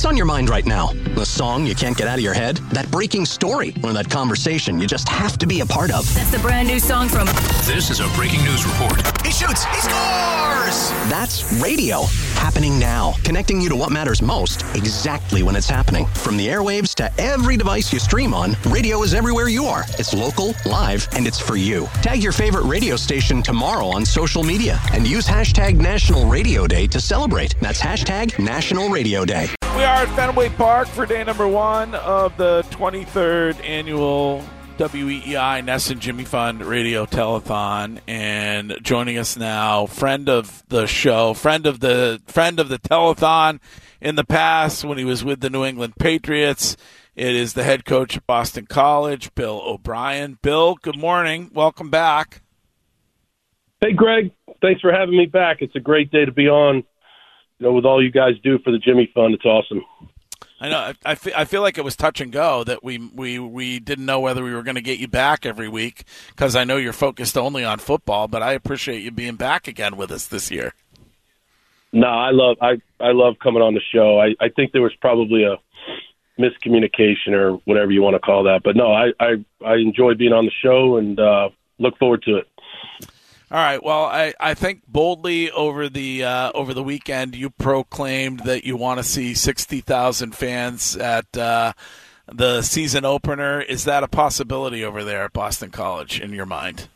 What's on your mind right now? The song you can't get out of your head? That breaking story? Or that conversation you just have to be a part of? That's the brand new song from... This is a breaking news report. He shoots! He scores! That's radio. Happening now. Connecting you to what matters most exactly when it's happening. From the airwaves to every device you stream on, radio is everywhere you are. It's local, live, and it's for you. Tag your favorite radio station tomorrow on social media and use hashtag National Radio Day to celebrate. That's hashtag National Radio Day. We are at Fenway Park for day number 1 of the 23rd annual WEEI Ness and Jimmy Fund Radio Telethon, and joining us now, friend of the show, friend of the telethon in the past when he was with the New England Patriots. It is the head coach at Boston College, Bill O'Brien. Bill, good morning. Welcome back. Hey, Greg. Thanks for having me back. It's a great day to be on. With all you guys do for the Jimmy Fund, it's awesome. I know. I feel like it was touch and go that we didn't know whether we were going to get you back every week, because I know you're focused only on football. But I appreciate you being back again with us this year. No, I love coming on the show. I think there was probably a miscommunication or whatever you want to call that. But no, I enjoy being on the show and look forward to it. All right. Well, I think boldly over the weekend you proclaimed that you want to see 60,000 fans at the season opener. Is that a possibility over there at Boston College in your mind?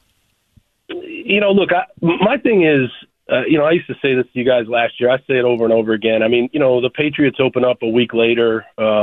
Look, my thing is, I used to say this to you guys last year. I say it over and over again. I mean, the Patriots open up a week later.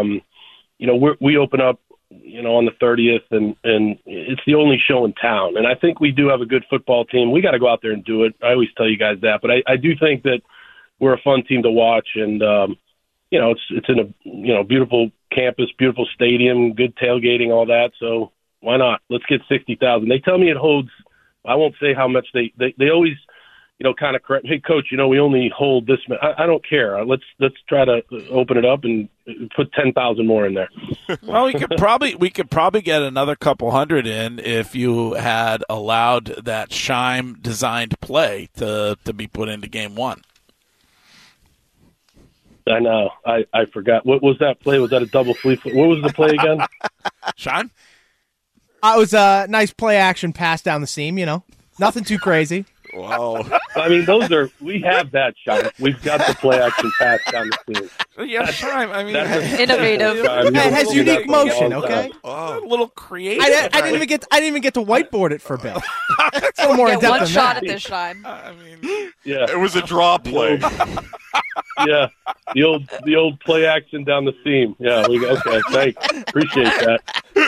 We open up on the 30th, and it's the only show in town. And I think we do have a good football team. We got to go out there and do it. I always tell you guys that. But I do think that we're a fun team to watch. And, it's in a, beautiful campus, beautiful stadium, good tailgating, all that. So why not? Let's get 60,000. They tell me it holds, I won't say how much they always, kind of correct. Hey, coach, we only hold this. I don't care. Let's try to open it up and put 10,000 more in there. Well, we could probably get another couple hundred in if you had allowed that Scheim designed play to be put into game 1. I know. I forgot. What was that play? Was that a double flea? What was the play again? Scheim? It was a nice play action pass down the seam. Nothing too crazy. Wow. I mean, we have that shot. We've got the play action pass down the field. Yeah, Scheim. I mean, innovative. It has unique motion. Okay. A little creative. I didn't even get to whiteboard it for Bill. It's a little more in depth one than shot that. at this Scheim. I mean, yeah, it was a draw play. Yeah, the old play action down the seam. Yeah, okay, thanks. Appreciate that.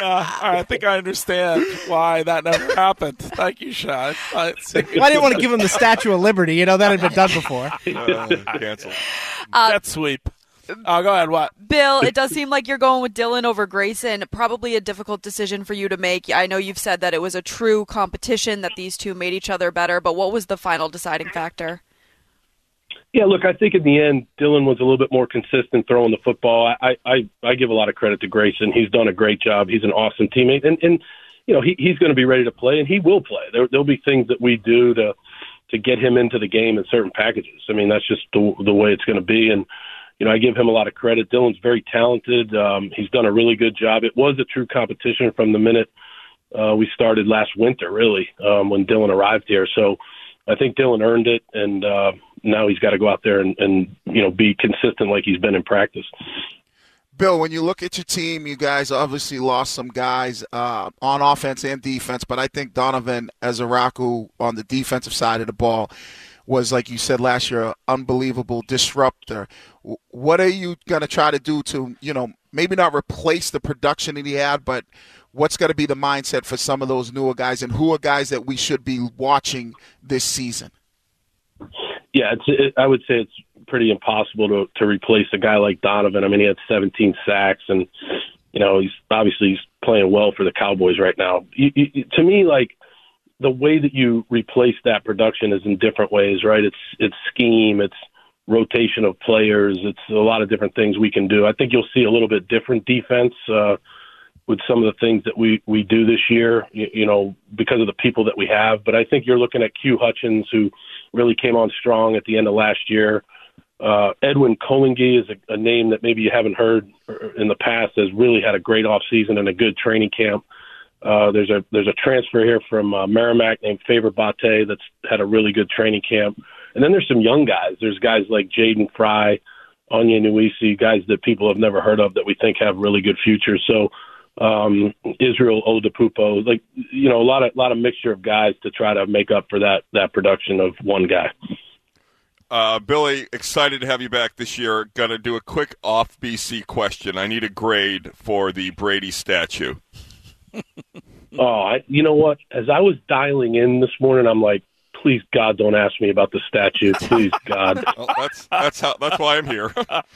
I think I understand why that never happened. Thank you, Sean. I didn't want to give him the Statue of Liberty. That had been done before. Cancel. Jet sweep. Oh, go ahead. What? Bill, it does seem like you're going with Dylan over Grayson. Probably a difficult decision for you to make. I know you've said that it was a true competition, that these two made each other better, but what was the final deciding factor? Yeah, look, I think in the end, Dylan was a little bit more consistent throwing the football. I give a lot of credit to Grayson. He's done a great job. He's an awesome teammate. And he's going to be ready to play, and he will play. There'll be things that we do to get him into the game in certain packages. I mean, that's just the way it's going to be. And, I give him a lot of credit. Dylan's very talented. He's done a really good job. It was a true competition from the minute we started last winter, really, when Dylan arrived here. So I think Dylan earned it, and now he's got to go out there and be consistent like he's been in practice. Bill, when you look at your team, you guys obviously lost some guys on offense and defense, but I think Donovan Ezaraku on the defensive side of the ball was, like you said last year, an unbelievable disruptor. What are you going to try to do to, maybe not replace the production that he had, but what's going to be the mindset for some of those newer guys, and who are guys that we should be watching this season? Yeah, I would say it's pretty impossible to replace a guy like Donovan. I mean, he had 17 sacks, and he's playing well for the Cowboys right now. To me, like, the way that you replace that production is in different ways, right? It's scheme, it's rotation of players, it's a lot of different things we can do. I think you'll see a little bit different defense with some of the things that we do this year, because of the people that we have. But I think you're looking at Q Hutchins, who really came on strong at the end of last year. Edwin Kolingi is a name that maybe you haven't heard in the past, has really had a great offseason and a good training camp. There's a transfer here from Merrimack named Faber Bate that's had a really good training camp. And then there's some young guys. There's guys like Jaden Fry, Anya Nuisi, guys that people have never heard of that we think have really good futures. So Israel Oladipupo, a lot of mixture of guys to try to make up for that production of one guy. Billy, excited to have you back this year. Going to do a quick off BC question. I need a grade for the Brady statue. You know what? As I was dialing in this morning, I'm like, please, God, don't ask me about the statue. Please, God. Well, that's why I'm here.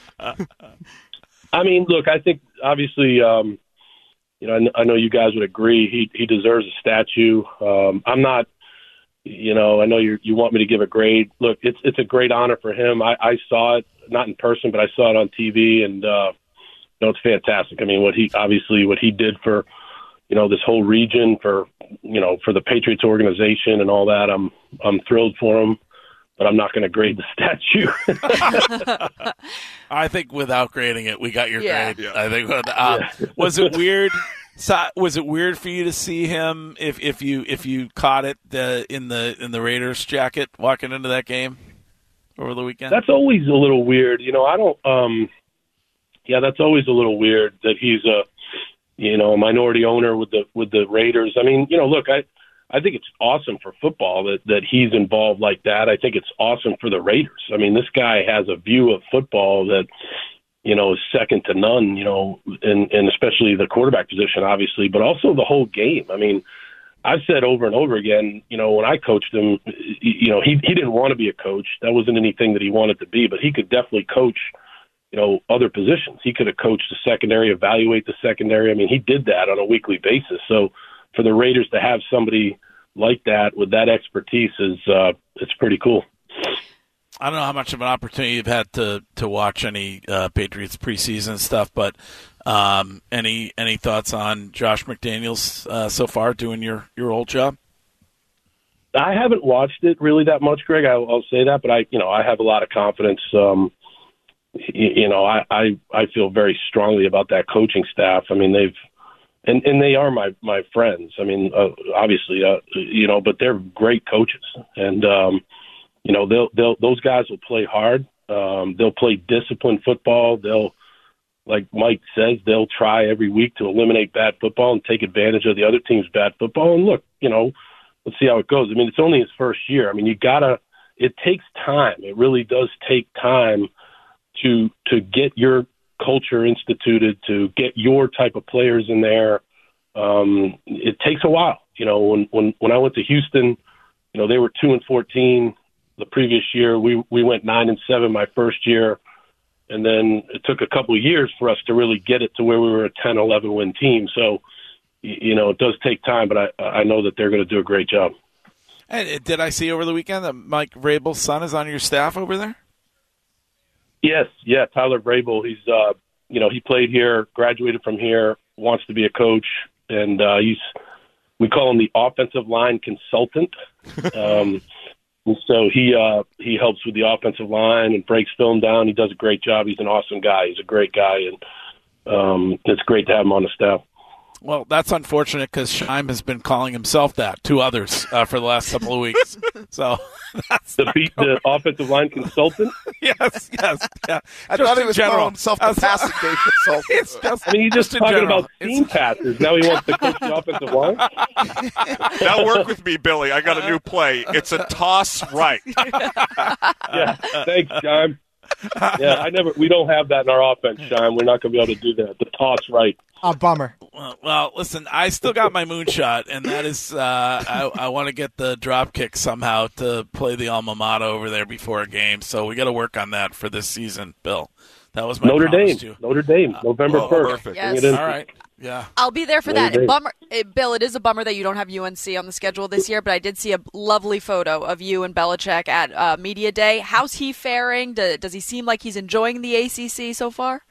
I mean, look, I think obviously, I know you guys would agree he deserves a statue. I'm not. I know you want me to give a grade. Look, it's a great honor for him. I saw it, not in person, but I saw it on TV, and it's fantastic. I mean, what he did for this whole region, for the Patriots organization and all that. I'm thrilled for him, but I'm not going to grade the statue. I think without grading it, we got your grade. Yeah. I think. Was it weird? Was it weird for you to see him if you caught it in the Raiders jacket walking into that game over the weekend? That's always a little weird. I don't. That's always a little weird that he's a minority owner with the Raiders. I mean, look, I think it's awesome for football that he's involved like that. I think it's awesome for the Raiders. I mean, this guy has a view of football that is second to none, and especially the quarterback position, obviously, but also the whole game. I mean, I've said over and over again, when I coached him, he didn't want to be a coach. That wasn't anything that he wanted to be, but he could definitely coach, other positions. He could have coached the secondary, evaluate the secondary. I mean, he did that on a weekly basis. So for the Raiders to have somebody like that with that expertise it's pretty cool. I don't know how much of an opportunity you've had to watch any Patriots preseason stuff, but any thoughts on Josh McDaniels so far doing your old job? I haven't watched it really that much, Greg. I'll say that, but I have a lot of confidence. I feel very strongly about that coaching staff. I mean, they are my friends. I mean, obviously, but they're great coaches, and those guys will play hard. They'll play disciplined football. Like Mike says, they'll try every week to eliminate bad football and take advantage of the other team's bad football. And look, let's see how it goes. I mean, it's only his first year. I mean, it takes time. It really does take time to get your culture instituted, to get your type of players in there. It takes a while. When I went to Houston, they were 2-14 the previous year. We went 9-7 my first year, and then it took a couple of years for us to really get it to where we were a 10-11 win team. So, it does take time, but I know that they're going to do a great job. And did I see over the weekend that Mike Vrabel's son is on your staff over there? Yes, yeah, Tyler Vrabel. He's he played here, graduated from here, wants to be a coach, and we call him the offensive line consultant. And so he helps with the offensive line and breaks film down. He does a great job. He's an awesome guy. He's a great guy, and it's great to have him on the staff. Well, that's unfortunate because Scheim has been calling himself that to others for the last couple of weeks. So that's the offensive line consultant. Yes. Yeah. I thought he was calling himself the passing game consultant. I mean, he's just talking about team passes. Now he wants to coach the offensive line. Now work with me, Billy. I got a new play. It's a toss right. Yeah, thanks, Scheim. Yeah, we don't have that in our offense, Scheim. We're not going to be able to do that. The toss right. Oh, bummer. Well, listen, I still got my moonshot, and that is I want to get the drop kick somehow to play the alma mater over there before a game. So we got to work on that for this season, Bill. That was my Notre promise Dame. to you. Notre Dame, November 1st. Perfect. Yes. All right. Yeah. I'll be there for Notre that. Dame. Bummer, Bill, it is a bummer that you don't have UNC on the schedule this year, but I did see a lovely photo of you and Belichick at Media Day. How's he faring? Does he seem like he's enjoying the ACC so far?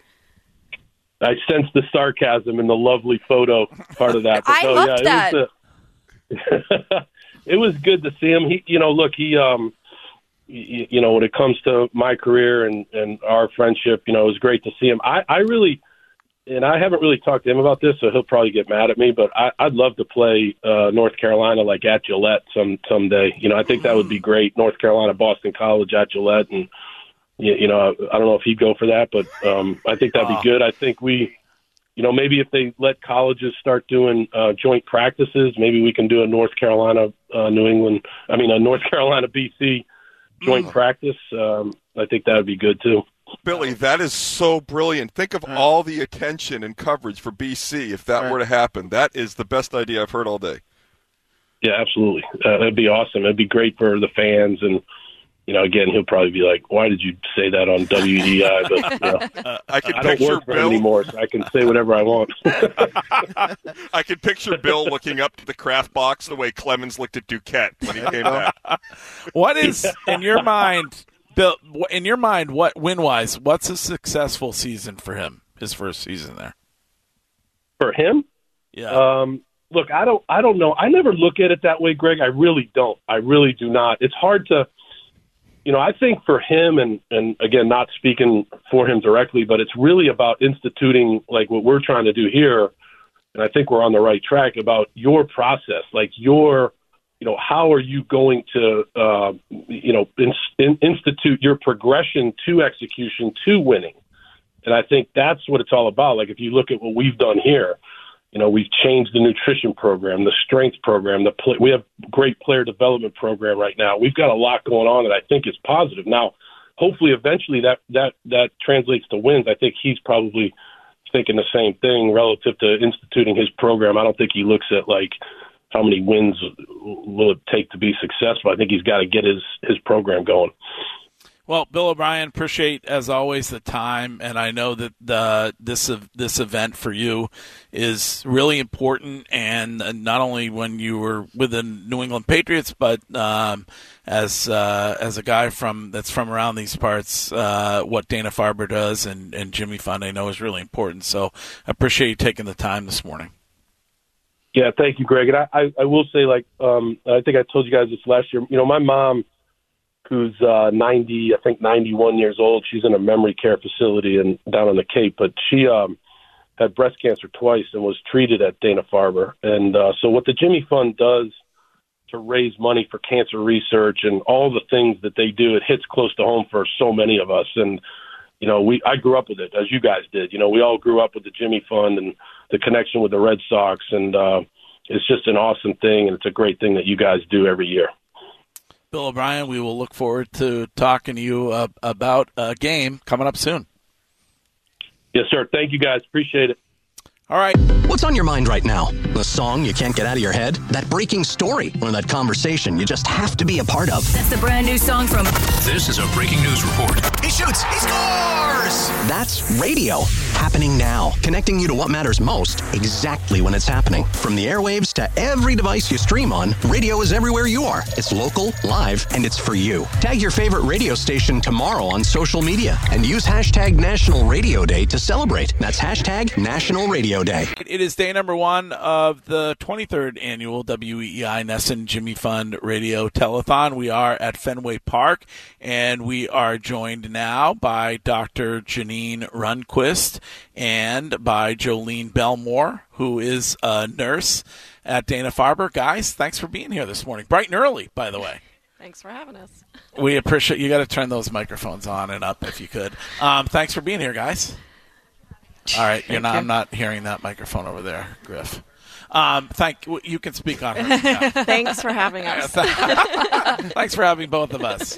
I sense the sarcasm in the lovely photo part of that. But I loved that. It was good to see him. He when it comes to my career and our friendship, it was great to see him. I really, and I haven't really talked to him about this, so he'll probably get mad at me, but I'd love to play North Carolina like at Gillette someday. I think that would be great. North Carolina, Boston College at Gillette, and I don't know if he'd go for that, but I think that'd be good. I think we, maybe if they let colleges start doing joint practices, maybe we can do a North Carolina, a North Carolina BC joint practice. I think that would be good too. Billy, that is so brilliant. Think of all the attention and coverage for BC if that were to happen. That is the best idea I've heard all day. Yeah, absolutely. That'd be awesome. It'd be great for the fans. And, again, he'll probably be like, why did you say that on WEI? But, I don't work for him anymore, so I can say whatever I want. I can picture Bill looking up to the Kraft box the way Clemens looked at Duquette when he came back. What is, in your mind, Bill, what win-wise, what's a successful season for him, his first season there? For him? Yeah. Look, I don't know. I never look at it that way, Greg. I really don't. I really do not. It's hard to, I think for him, and again, not speaking for him directly, but it's really about instituting like what we're trying to do here. And I think we're on the right track about your process, like your, how are you going to, institute your progression to execution to winning? And I think that's what it's all about. Like if you look at what we've done here, we've changed the nutrition program, the strength program. We have great player development program right now. We've got a lot going on that I think is positive. Now, hopefully, eventually that translates to wins. I think he's probably thinking the same thing relative to instituting his program. I don't think he looks at like how many wins will it take to be successful. I think he's got to get his program going. Well, Bill O'Brien, appreciate, as always, the time, and I know that this event for you is really important, and not only when you were with the New England Patriots, but as a guy that's from around these parts, what Dana-Farber does and Jimmy Fund, I know is really important. So I appreciate you taking the time this morning. Yeah, thank you, Greg. And I will say, like, I think I told you guys this last year, my mom, who's 91 years old. She's in a memory care facility down on the Cape, but she had breast cancer twice and was treated at Dana-Farber. And so what the Jimmy Fund does to raise money for cancer research and all the things that they do, it hits close to home for so many of us. And, I grew up with it, as you guys did. We all grew up with the Jimmy Fund and the connection with the Red Sox. And it's just an awesome thing, and it's a great thing that you guys do every year. Bill O'Brien, we will look forward to talking to you about a game coming up soon. Yes, sir. Thank you, guys. Appreciate it. All right. What's on your mind right now? The song you can't get out of your head? That breaking story? Or that conversation you just have to be a part of? That's the brand new song from... This is a breaking news report. He shoots. He scores! That's radio. Happening now. Connecting you to what matters most exactly when it's happening. From the airwaves to every device you stream on, radio is everywhere you are. It's local, live, and it's for you. Tag your favorite radio station tomorrow on social media and use hashtag National Radio Day to celebrate. That's hashtag National Radio Day. It is day number 1 of the 23rd annual WEEI NESN Jimmy Fund Radio Telethon. We are at Fenway Park, and we are joined now by Dr. Janine Rundquist and by Jolene Belmore, who is a nurse at Dana-Farber. Guys, thanks for being here this morning. Bright and early, by the way. Thanks for having us. We appreciate you. Got to turn those microphones on and up if you could. Thanks for being here, guys. All right, I'm not hearing that microphone over there, Griff. You can speak on her. Yeah. Thanks for having us. Thanks for having both of us.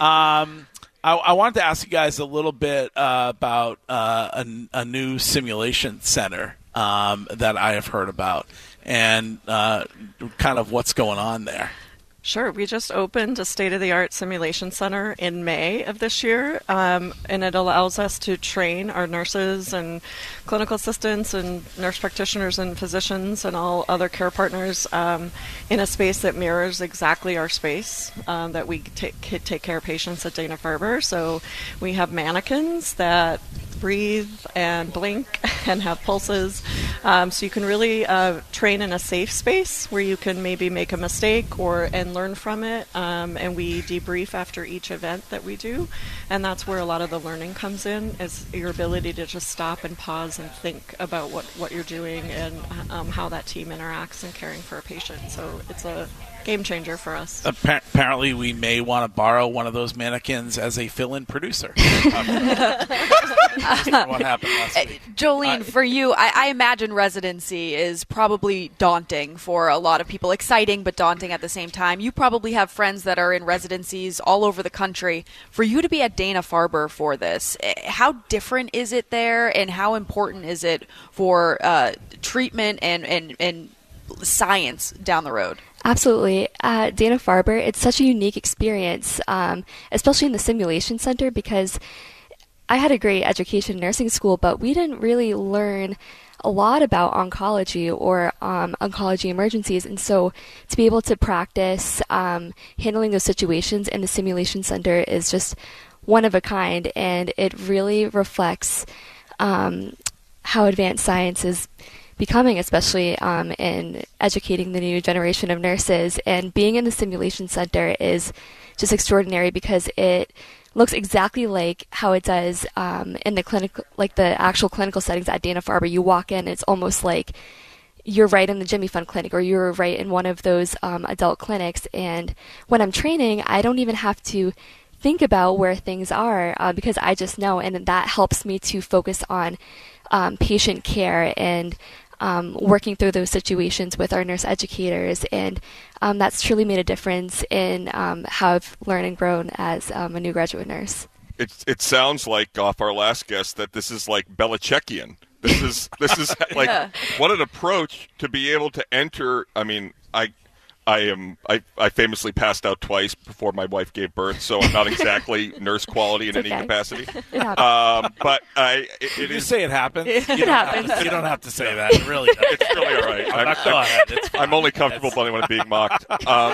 I wanted to ask you guys a little bit about a new simulation center that I have heard about and kind of what's going on there. Sure. We just opened a state-of-the-art simulation center in May of this year, and it allows us to train our nurses and clinical assistants and nurse practitioners and physicians and all other care partners in a space that mirrors exactly our space that we take care of patients at Dana-Farber. So we have mannequins that breathe and blink and have pulses. So you can really train in a safe space where you can maybe make a mistake and learn from it. And we debrief after each event that we do. And that's where a lot of the learning comes in, is your ability to just stop and pause and think about what you're doing and how that team interacts in caring for a patient. So it's a game changer for us. Apparently, we may want to borrow one of those mannequins as a fill-in producer. What happened last week? Jolene, for you, I imagine residency is probably daunting for a lot of people. Exciting, but daunting at the same time. You probably have friends that are in residencies all over the country. For you to be at Dana-Farber for this, how different is it there, and how important is it for treatment and science down the road? Absolutely. At Dana-Farber, it's such a unique experience, especially in the simulation center, because I had a great education in nursing school, but we didn't really learn a lot about oncology or oncology emergencies. And so to be able to practice handling those situations in the simulation center is just one of a kind, and it really reflects how advanced science is becoming, especially in educating the new generation of nurses. And being in the simulation center is just extraordinary because it looks exactly like how it does in the clinic, like the actual clinical settings at Dana-Farber. You walk in, it's almost like you're right in the Jimmy Fund clinic, or you're right in one of those adult clinics. And when I'm training, I don't even have to think about where things are because I just know, and that helps me to focus on patient care and working through those situations with our nurse educators, and that's truly made a difference in how I've learned and grown as a new graduate nurse. It sounds like, off our last guest, that this is like Belichickian. This is like what an approach to be able to enter. I mean, I famously passed out twice before my wife gave birth, so I'm not exactly nurse quality in any capacity. But Did you say it happens? It happens. You don't have to say that. It really does. It's really all right. I'm only comfortable when I'm being mocked.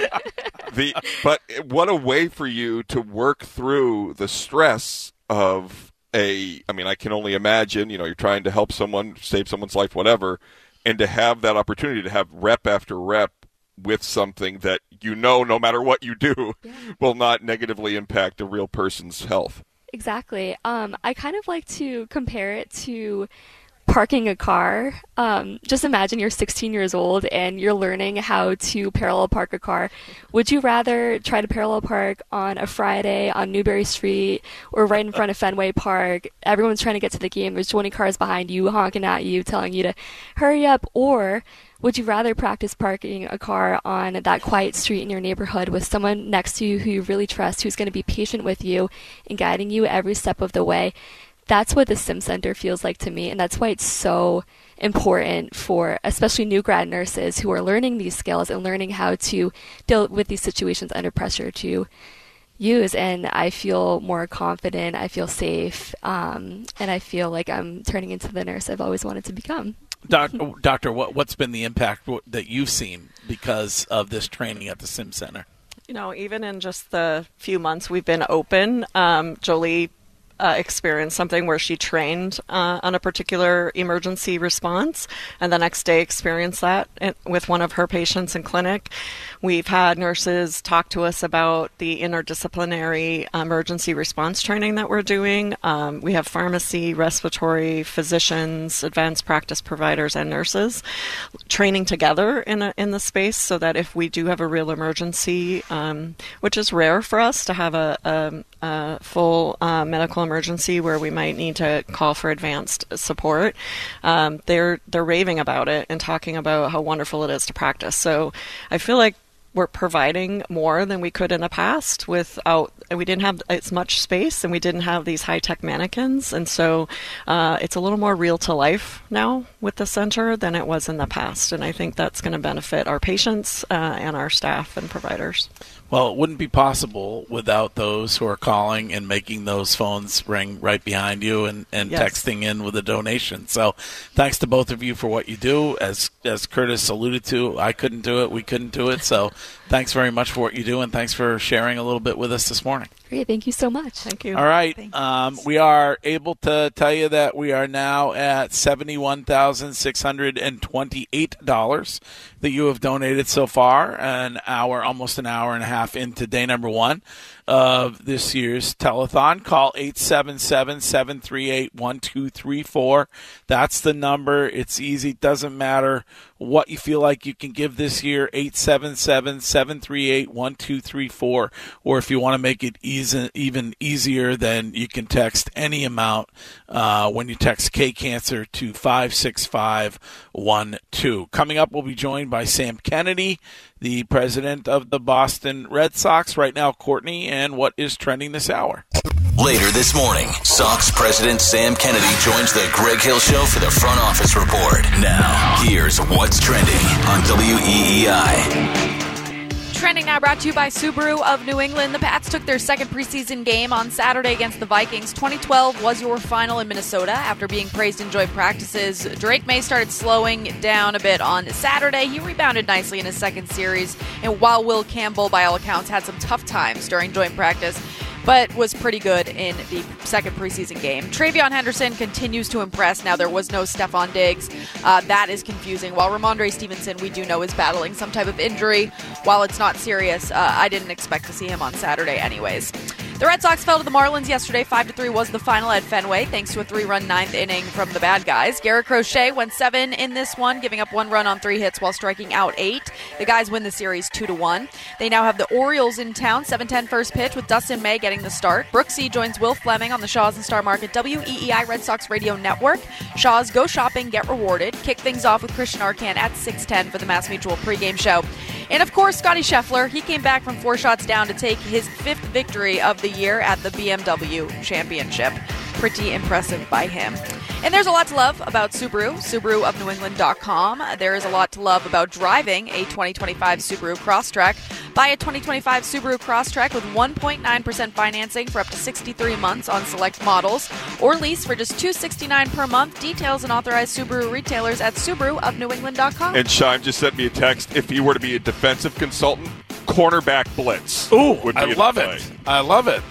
But what a way for you to work through the stress of I can only imagine, you're trying to help someone, save someone's life, whatever, and to have that opportunity to have rep after rep with something that no matter what you do, will not negatively impact a real person's health. Exactly. I kind of like to compare it to parking a car. Just imagine you're 16 years old and you're learning how to parallel park a car. Would you rather try to parallel park on a Friday on Newberry Street or right in front of Fenway Park? Everyone's trying to get to the game. There's 20 cars behind you, honking at you, telling you to hurry up. Or would you rather practice parking a car on that quiet street in your neighborhood with someone next to you who you really trust, who's going to be patient with you and guiding you every step of the way? That's what the Sim Center feels like to me, and that's why it's so important for especially new grad nurses who are learning these skills and learning how to deal with these situations under pressure to use. And I feel more confident, I feel safe, and I feel like I'm turning into the nurse I've always wanted to become. Doctor, what's been the impact that you've seen because of this training at the Sim Center? Even in just the few months we've been open, Jolie experienced something where she trained on a particular emergency response, and the next day experienced that with one of her patients in clinic. We've had nurses talk to us about the interdisciplinary emergency response training that we're doing. We have pharmacy, respiratory, physicians, advanced practice providers, and nurses training together in the space, so that if we do have a real emergency, which is rare for us to have a full medical emergency where we might need to call for advanced support, they're raving about it and talking about how wonderful it is to practice. So I feel like we're providing more than we could in the past we didn't have as much space, and we didn't have these high-tech mannequins, and so it's a little more real to life now with the center than it was in the past, and I think that's going to benefit our patients and our staff and providers. Well, it wouldn't be possible without those who are calling and making those phones ring right behind you and yes, texting in with a donation. So thanks to both of you for what you do. As Curtis alluded to, I couldn't do it. We couldn't do it. So thanks very much for what you do, and thanks for sharing a little bit with us this morning. Great. Thank you so much. Thank you. All right. We are able to tell you that we are now at $71,628 that you have donated so far, almost an hour and a half into day number one of this year's telethon. Call 877-738-1234. That's the number. It's easy. It doesn't matter what you feel like you can give this year, 877-738-1234. Or if you want to make it even easier, then you can text any amount when you text K-Cancer to 56512. Coming up, we'll be joined by Sam Kennedy, the president of the Boston Red Sox. Right now, Courtney, and what is trending this hour? Later this morning, Sox president Sam Kennedy joins the Greg Hill Show for the front office report. Now, here's what's trending on WEEI. Trending now brought to you by Subaru of New England. The Pats took their second preseason game on Saturday against the Vikings. 2012 was your final in Minnesota. After being praised in joint practices, Drake May started slowing down a bit on Saturday. He rebounded nicely in his second series, and while Will Campbell, by all accounts, had some tough times during joint practice, but was pretty good in the second preseason game. Travion Henderson continues to impress. Now, there was no Stephon Diggs. That is confusing. While Ramondre Stevenson, we do know, is battling some type of injury. While it's not serious, I didn't expect to see him on Saturday anyways. The Red Sox fell to the Marlins yesterday. 5-3 was the final at Fenway, thanks to a 3-run ninth inning from the bad guys. Garrett Crochet went 7 in this one, giving up 1 run on 3 hits while striking out 8. The guys win the series 2-1. They now have the Orioles in town. 7:10 first pitch with Dustin May getting the start. Brooksy joins Will Fleming on the Shaws and Star Market WEEI Red Sox Radio Network. Shaws go shopping, get rewarded. Kick things off with Christian Arcand at 6:10 for the Mass Mutual pregame show. And of course, Scotty Scheffler. He came back from 4 shots down to take his 5th victory of the year at the BMW Championship. Pretty impressive by him. And there's a lot to love about Subaru, SubaruofNewEngland.com. There is a lot to love about driving a 2025 Subaru Crosstrek. Buy a 2025 Subaru Crosstrek with 1.9% financing for up to 63 months on select models, or lease for just $269 per month. Details and authorized Subaru retailers at SubaruofNewEngland.com. And Shime just sent me a text. If he were to be a defensive consultant, cornerback blitz. Ooh, would be I love it. I love it.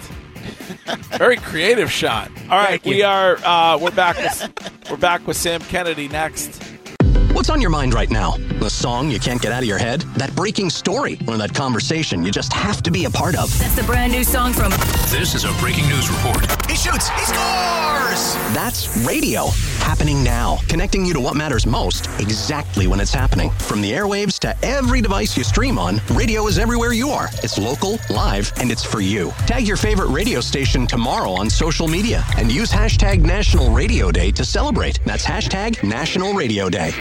Very creative shot. All right, we're back with Sam Kennedy next. What's on your mind right now? The song you can't get out of your head? That breaking story? Or that conversation you just have to be a part of? That's the brand new song from... This is a breaking news report. He shoots. He scores! That's radio. Happening now. Connecting you to what matters most exactly when it's happening. From the airwaves to every device you stream on, radio is everywhere you are. It's local, live, and it's for you. Tag your favorite radio station tomorrow on social media and use hashtag National Radio Day to celebrate. That's hashtag National Radio Day.